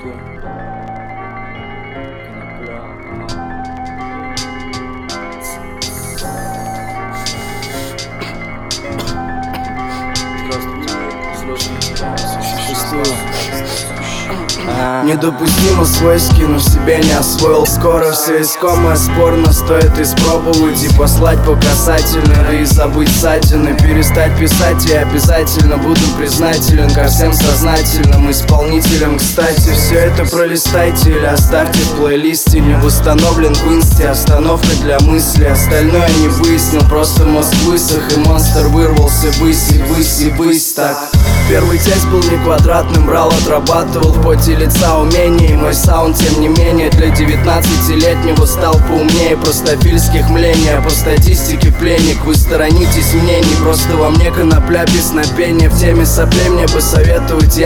штуки. Конопля, Недопустимо свой скину, себе не освоил. Скоро все искомое спорно, стоит испробовать и послать по касательной, и забыть ссадины. Перестать писать, я обязательно буду признателен ко всем сознательным исполнителям. Кстати, все это пролистайте или оставьте в плейлисте. Не восстановлен в инсте, остановка для мысли. Остальное не выяснил, просто мозг высох, и монстр вырвался ввысь и ввысь и ввысь. Так, первый текст был не квадратным, брал, отрабатывал в поте лица умения. И мой саунд, тем не менее, для 19-летнего стал поумнее простофильских млений. А по статистике пленник, вы сторонитесь мнений. Просто во мне конопля, песнопение. В теме соплей мне бы советовать,